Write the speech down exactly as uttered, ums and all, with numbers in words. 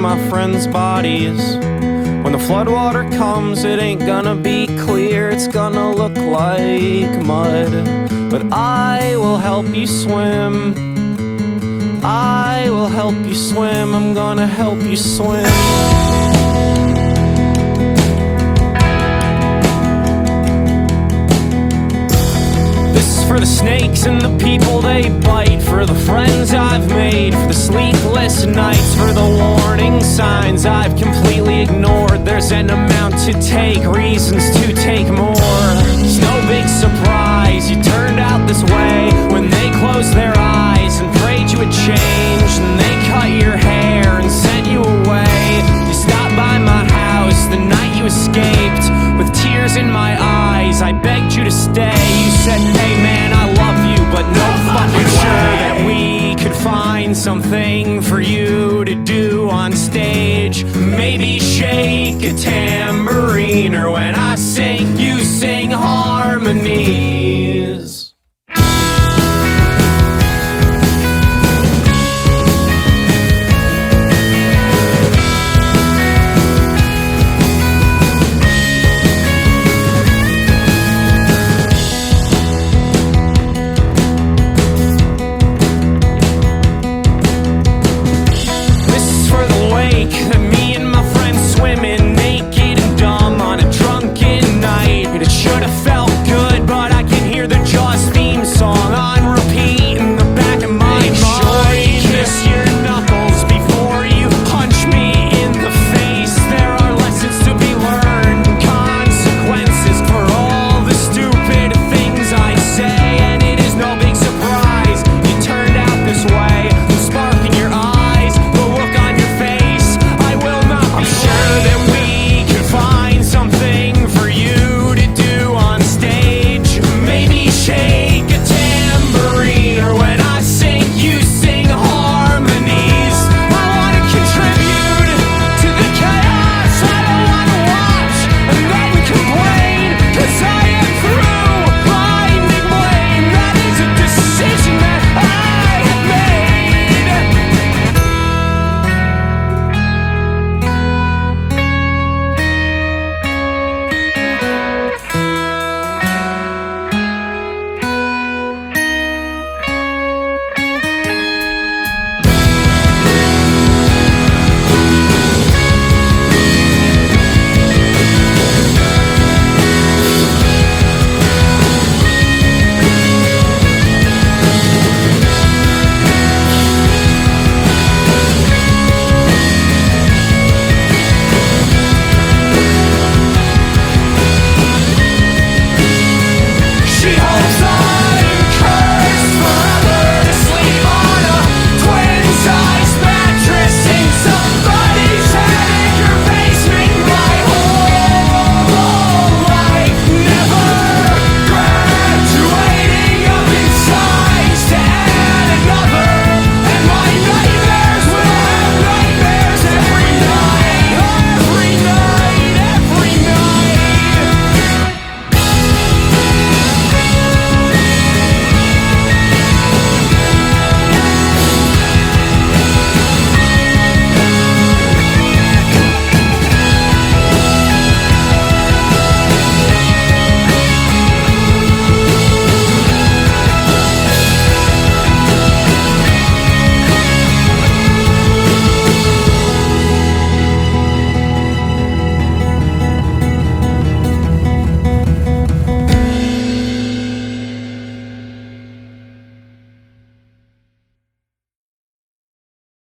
my friends' bodies. When the floodwater comes, it ain't gonna be clear, it's gonna look like mud. But I will help you swim. I will help you swim. I'm gonna help you swim. For the snakes and the people they bite, for the friends I've made, for the sleepless nights, for the warning signs I've completely ignored. There's an amount to take, reasons to take more. It's no big surprise you turned out this way when they closed their eyes and prayed you would change. And they cut your hair and sent you away. You stopped by my house the night you escaped. With tears in my eyes, I begged you to stay. You said, hey man, I love you, but no fucking sure that we could find something for you to do on stage. Maybe shake a tambourine, or when I say